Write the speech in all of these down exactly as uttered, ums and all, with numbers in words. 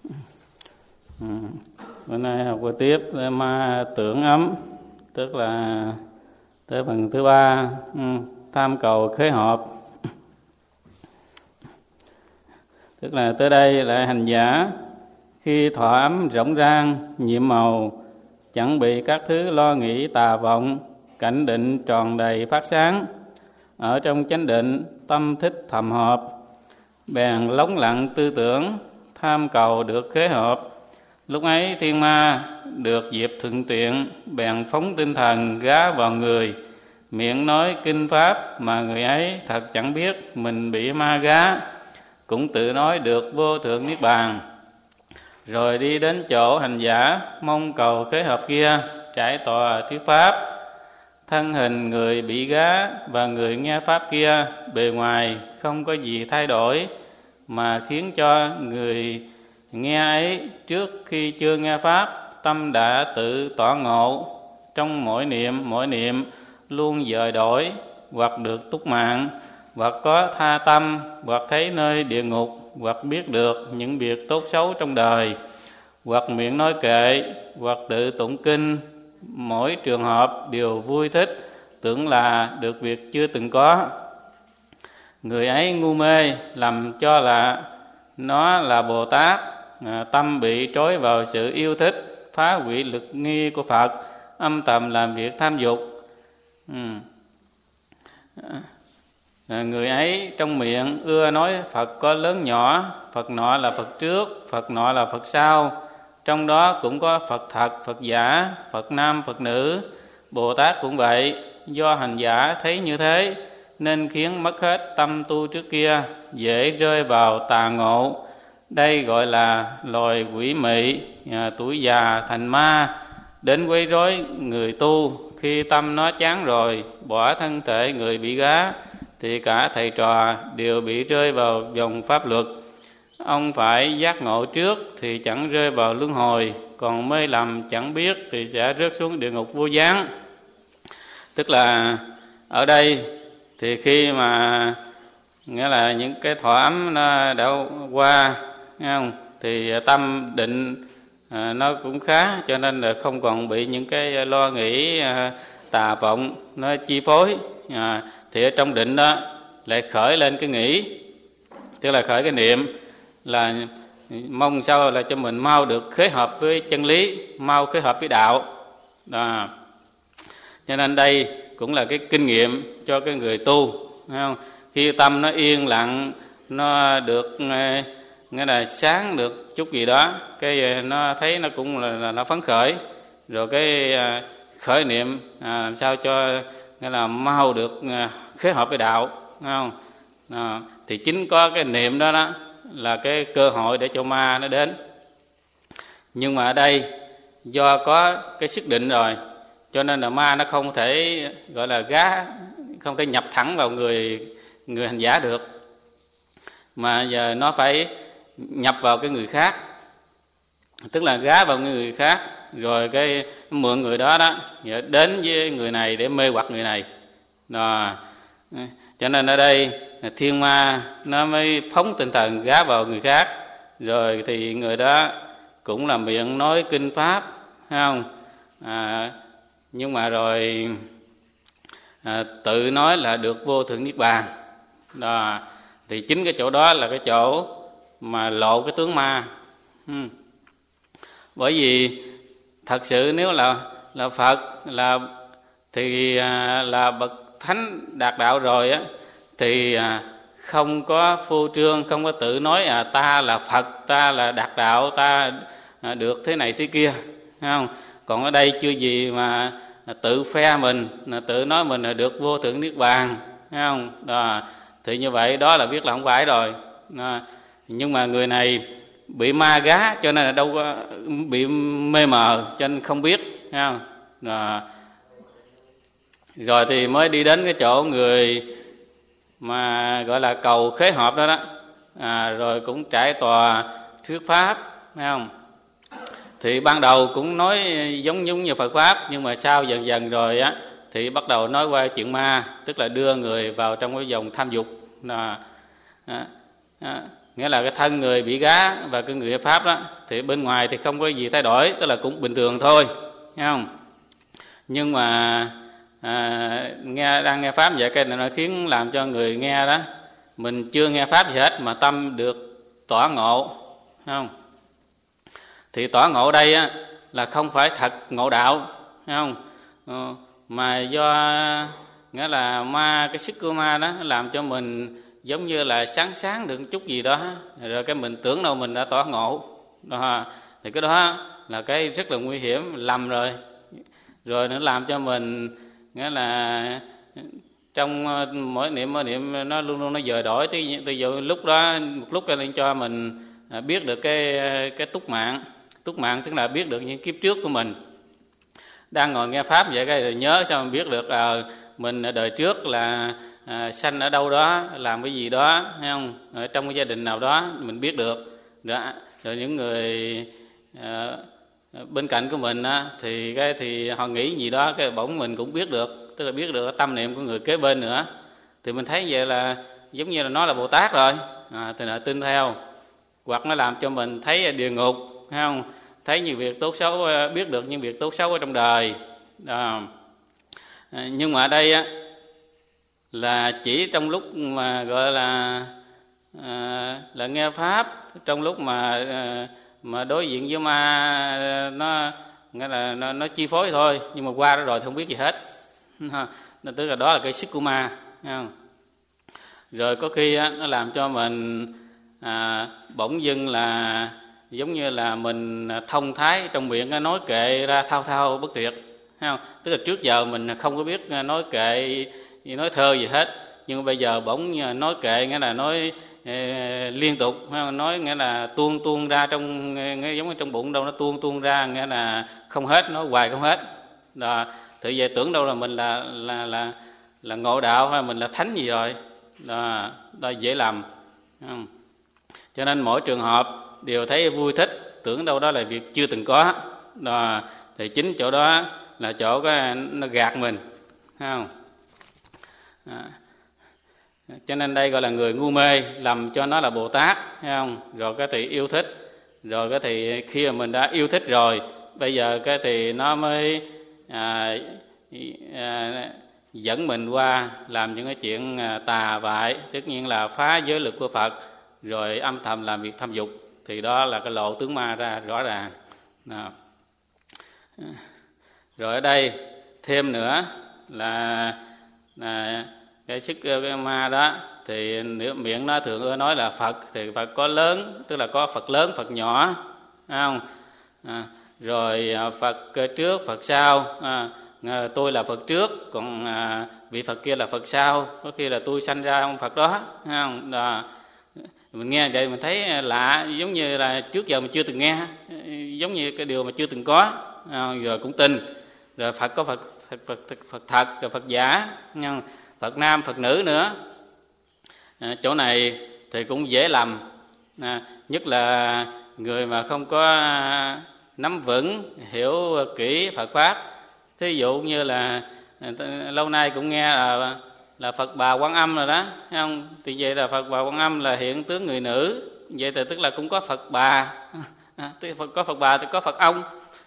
Ừ. Bữa nay học qua tiếp ma tưởng ấm, tức là tới phần thứ ba, ừ. tham cầu khế hợp. Tức là tới đây là hành giả khi thọ ấm rộng rang, nhiệm màu, chẳng bị các thứ lo nghĩ tà vọng, cảnh định tròn đầy phát sáng. Ở trong chánh định, tâm thích thầm hợp, bèn lắng lặng tư tưởng, tham cầu được khế hợp. Lúc ấy thiên ma được dịp thuận tiện, bèn phóng tinh thần gá vào người, miệng nói kinh pháp mà người ấy thật chẳng biết mình bị ma gá, cũng tự nói được vô thượng niết bàn. Rồi đi đến chỗ hành giả mong cầu khế hợp kia, trải tòa thuyết pháp. Thân hình người bị gá và người nghe pháp kia bề ngoài không có gì thay đổi, mà khiến cho người nghe ấy trước khi chưa nghe pháp, tâm đã tự tỏ ngộ. Trong mỗi niệm mỗi niệm luôn dời đổi, hoặc được túc mạng, hoặc có tha tâm, hoặc thấy nơi địa ngục, hoặc biết được những việc tốt xấu trong đời, hoặc miệng nói kệ, hoặc tự tụng kinh. Mỗi trường hợp đều vui thích, tưởng là được việc chưa từng có. Người ấy ngu mê, lầm cho là nó là Bồ Tát, à, tâm bị trói vào sự yêu thích, phá hủy lực nghi của Phật, âm thầm làm việc tham dục. ừ. à, Người ấy trong miệng ưa nói Phật có lớn nhỏ, Phật nọ là Phật trước, Phật nọ là Phật sau. Trong đó cũng có Phật thật, Phật giả, Phật nam, Phật nữ. Bồ Tát cũng vậy, do hành giả thấy như thế nên khiến mất hết tâm tu trước kia, dễ rơi vào tà ngộ. Đây gọi là loài quỷ mị, à, tuổi già thành ma, đến quấy rối người tu. Khi tâm nó chán rồi, bỏ thân thể người bị gá, thì cả thầy trò đều bị rơi vào vòng pháp luật. Ông phải giác ngộ trước thì chẳng rơi vào luân hồi, còn mê lầm chẳng biết thì sẽ rớt xuống địa ngục vô gián. Tức là ở đây thì khi mà nghĩa là những cái thọ ấm nó đã qua, nghe không? Thì tâm định à, nó cũng khá, cho nên là không còn bị những cái lo nghĩ à, tà vọng nó chi phối. à, Thì ở trong định đó lại khởi lên cái nghĩ, tức là khởi cái niệm là mong sao là cho mình mau được khế hợp với chân lý, mau khế hợp với đạo. Đó. Cho nên đây cũng là cái kinh nghiệm cho cái người tu, thấy không? Khi tâm nó yên lặng, nó được nghĩa là sáng được chút gì đó, cái nó thấy nó cũng là, là nó phấn khởi, rồi cái khởi niệm à, làm sao cho nghĩa là mau được khế hợp với đạo, thấy không? À, thì chính có cái niệm đó đó là cái cơ hội để cho ma nó đến. Nhưng mà ở đây do có cái sức định rồi, cho nên là ma nó không thể gọi là gá, không thể nhập thẳng vào người người hành giả được, mà giờ nó phải nhập vào cái người khác, tức là gá vào người khác, rồi cái mượn người đó đó đến với người này để mê hoặc người này. Đó. Cho nên ở đây thiên ma nó mới phóng tinh thần gá vào người khác, rồi thì người đó cũng là miệng nói kinh pháp, thấy không? À, nhưng mà rồi à, tự nói là được vô thượng niết bàn. Đó. Thì chính cái chỗ đó là cái chỗ mà lộ cái tướng ma. ừ. Bởi vì thật sự nếu là là Phật là thì à, là bậc thánh đạt đạo rồi á, thì à, không có phô trương, không có tự nói à ta là Phật, ta là đạt đạo, ta à, được thế này thế kia, thấy không? Còn ở đây chưa gì mà tự phe mình, tự nói mình là được vô thượng niết bàn, thấy không? Đó. Thì như vậy đó là biết là không phải rồi. Đó. Nhưng mà người này bị ma gá, cho nên là đâu có bị mê mờ, cho nên không biết, thấy không? Đó. Rồi thì mới đi đến cái chỗ người mà gọi là cầu khế hợp đó đó, à, rồi cũng trải tòa thuyết pháp, thấy không? Thì ban đầu cũng nói giống giống như Phật pháp, nhưng mà sau dần dần rồi á thì bắt đầu nói qua chuyện ma, tức là đưa người vào trong cái vòng tham dục. À, à, à, nghĩa là cái thân người bị gá và cái người pháp đó thì bên ngoài thì không có gì thay đổi, tức là cũng bình thường thôi, thấy không? Nhưng mà à, nghe đang nghe pháp vậy cái này nó khiến làm cho người nghe đó, mình chưa nghe pháp gì hết mà tâm được tỏa ngộ, thấy không? Thì tỏa ngộ đây á, là không phải thật ngộ đạo, thấy không? Ờ, mà do nghĩa là ma, cái sức của ma đó nó làm cho mình giống như là sáng sáng được chút gì đó, rồi cái mình tưởng đâu mình đã tỏa ngộ đó, thì cái đó là cái rất là nguy hiểm, lầm rồi. Rồi nó làm cho mình nghĩa là trong mỗi niệm mỗi niệm nó luôn luôn nó dời đổi, từ giờ lúc đó một lúc lên cho mình biết được cái cái túc mạng. Túc mạng tức là biết được những kiếp trước của mình. Đang ngồi nghe pháp vậy cái nhớ sao mình biết được à, mình đời trước là à, sanh ở đâu đó, làm cái gì đó, thấy không? Ở trong cái gia đình nào đó mình biết được. Đó. Rồi những người à, bên cạnh của mình á, thì cái thì họ nghĩ gì đó cái bỗng mình cũng biết được, tức là biết được cái tâm niệm của người kế bên nữa. Thì mình thấy vậy là giống như là nó là Bồ Tát rồi, à, thì là tin theo. Hoặc nó làm cho mình thấy địa ngục, thấy không? Thấy những việc tốt xấu, biết được những việc tốt xấu ở trong đời đó. À, nhưng mà ở đây á, là chỉ trong lúc mà gọi là à, là nghe pháp, trong lúc mà à, mà đối diện với ma nó nghĩa là nó, nó chi phối thôi, nhưng mà qua đó rồi thì không biết gì hết. Nó tức là đó là cái sức của ma, thấy không? Rồi có khi á, nó làm cho mình à, bỗng dưng là giống như là mình thông thái trong miệng nói kệ ra thao thao bất tuyệt, thấy không? Tức là trước giờ mình không có biết nói kệ nói thơ gì hết, nhưng bây giờ bỗng nói kệ nghĩa là nói eh, liên tục, nói nghĩa là tuôn tuôn ra trong nghĩa giống như trong bụng đâu nó tuôn tuôn ra, nghĩa là không hết, nói hoài không hết. Đó, thì về tưởng đâu là mình là là là là ngộ đạo hay mình là thánh gì rồi. Đó, đó dễ làm. Không? Cho nên mỗi trường hợp đều thấy vui thích, tưởng đâu đó là việc chưa từng có. Đó, thì chính chỗ đó là chỗ cái nó gạt mình, thấy không? À, cho nên đây gọi là người ngu mê, lầm cho nó là Bồ Tát, thấy không? Rồi cái thì yêu thích, rồi cái thì khi mà mình đã yêu thích rồi, bây giờ cái thì nó mới à, à, dẫn mình qua làm những cái chuyện tà vại, tất nhiên là phá giới luật của Phật, rồi âm thầm làm việc tham dục, thì đó là cái lộ tướng ma ra rõ ràng. Nào. Rồi ở đây thêm nữa là, là cái sức cái ma đó, thì miệng nó thường nói là Phật, thì Phật có lớn, tức là có Phật lớn, Phật nhỏ, thấy không? À, rồi Phật trước, Phật sau, à, tôi là Phật trước, còn à, vị Phật kia là Phật sau, có khi là tôi sanh ra ông Phật đó, thấy không? Đó. Mình nghe vậy mình thấy lạ, giống như là trước giờ mình chưa từng nghe, giống như cái điều mà chưa từng có, à, rồi cũng tin. Rồi Phật có Phật Phật Phật, Phật, Phật thật, rồi Phật giả, Phật nam, Phật nữ nữa. À, chỗ này thì cũng dễ lầm, à, nhất là người mà không có nắm vững, hiểu kỹ Phật pháp. Thí dụ như là lâu nay cũng nghe là là Phật Bà Quan Âm rồi đó, thấy không? Thì vậy là Phật Bà Quan Âm là hiện tướng người nữ, vậy thì tức là cũng có Phật Bà, à, có Phật Bà thì có Phật ông.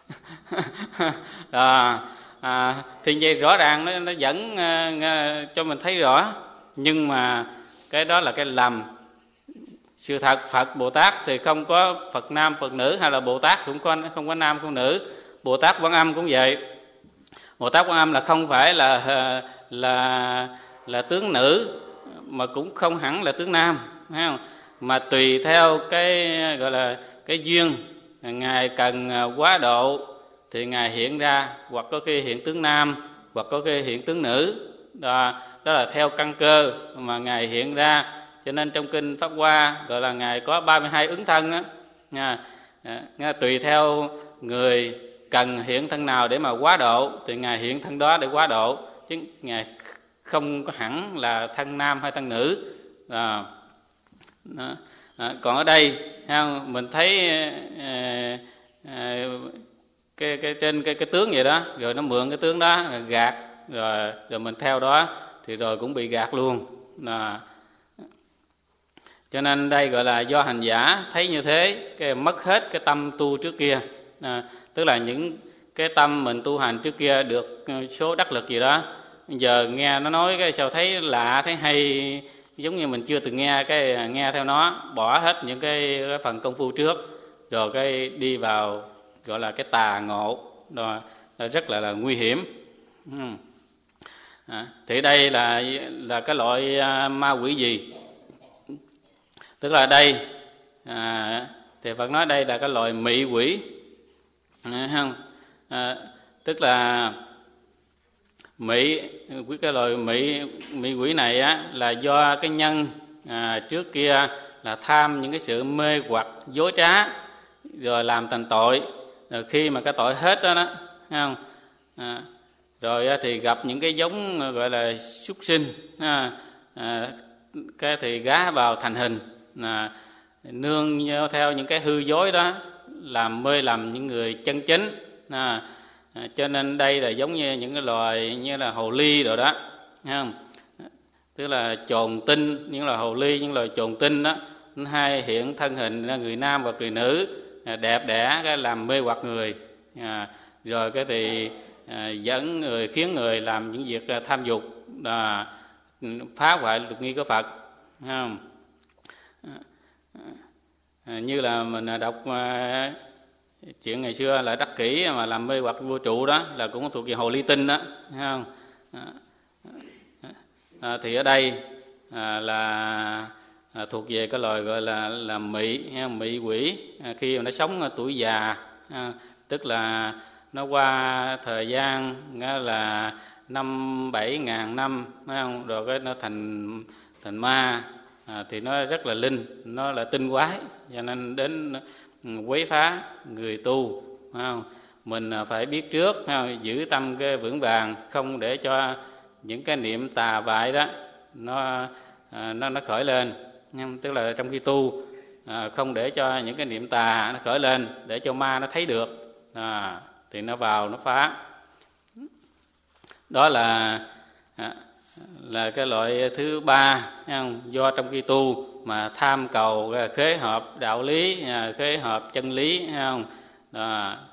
À, à, thì vậy rõ ràng nó, nó dẫn uh, cho mình thấy rõ, nhưng mà cái đó là cái lầm. Sự thật Phật Bồ Tát thì không có Phật nam Phật nữ, hay là Bồ Tát cũng có, không có nam không nữ. Bồ Tát Quan Âm cũng vậy. Bồ Tát Quan Âm là không phải là là là tướng nữ, mà cũng không hẳn là tướng nam, thấy không? Mà tùy theo cái gọi là cái duyên, Ngài cần quá độ thì Ngài hiện ra, hoặc có khi hiện tướng nam, hoặc có khi hiện tướng nữ. Đó, đó là theo căn cơ mà Ngài hiện ra. Cho nên trong kinh Pháp Hoa gọi là Ngài có ba mươi hai ứng thân á, nha. À, tùy theo người cần hiện thân nào để mà quá độ thì Ngài hiện thân đó để quá độ, chứ Ngài không có hẳn là thân nam hay thân nữ. À, đó. À, còn ở đây mình thấy à, à, cái, cái trên cái, cái tướng vậy đó, rồi nó mượn cái tướng đó rồi gạt, rồi rồi mình theo đó thì rồi cũng bị gạt luôn. À, Cho nên đây gọi là do hành giả thấy như thế, cái mất hết cái tâm tu trước kia. À, tức là những cái tâm mình tu hành trước kia được số đắc lực gì đó, giờ nghe nó nói cái sao thấy lạ, thấy hay, giống như mình chưa từng nghe, cái nghe theo nó, bỏ hết những cái, cái phần công phu trước, rồi cái đi vào gọi là cái tà ngộ, đó rất là, là nguy hiểm. À, thì đây là là cái loại ma quỷ gì? Tức là đây à, thì Phật nói đây là cái loại mị quỷ, à, không? À, tức là mị, cái loại mị mị quỷ này á là do cái nhân à, trước kia là tham những cái sự mê hoặc dối trá, rồi làm thành tội, rồi khi mà cái tội hết đó, đó không? À, rồi thì gặp những cái giống gọi là súc sinh, à, à, cái thì gá vào thành hình, à, nương theo những cái hư dối đó, làm mê lầm những người chân chính. À, à, cho nên đây là giống như những cái loài như là hồ ly rồi đó, không? Tức là chồn tinh, những loài hồ ly, những loài chồn tinh đó, hai hiện thân hình là người nam và người nữ, à, đẹp đẽ, cái làm mê hoặc người, à, rồi cái thì à, dẫn người, khiến người làm những việc à, tham dục, à, phá hoại luật nghi của Phật, không? À, như là mình đọc à, chuyện ngày xưa là Đắc Kỷ mà làm mê hoặc vua trụ đó, là cũng thuộc về hồ ly tinh đó, không? À, à, thì ở đây à, là à, thuộc về cái loài gọi là là mị, mị quỷ, à, khi mà nó sống ở tuổi già, à, tức là nó qua thời gian là năm bảy ngàn năm, phải không? Rồi cái nó thành thành ma, à, thì nó rất là linh, nó là tinh quái, cho nên đến quấy phá người tu, phải không? Mình phải biết trước, phải không? Giữ tâm cái vững vàng, không để cho những cái niệm tà bại đó nó à, nó nó khởi lên, nhưng tức là trong khi tu à, không để cho những cái niệm tà nó khởi lên, để cho ma nó thấy được, à, thì nó vào nó phá. Đó là à, là cái loại thứ ba, không? Do trong khi tu mà tham cầu khế hợp đạo lý, khế hợp chân lý, không? Đó,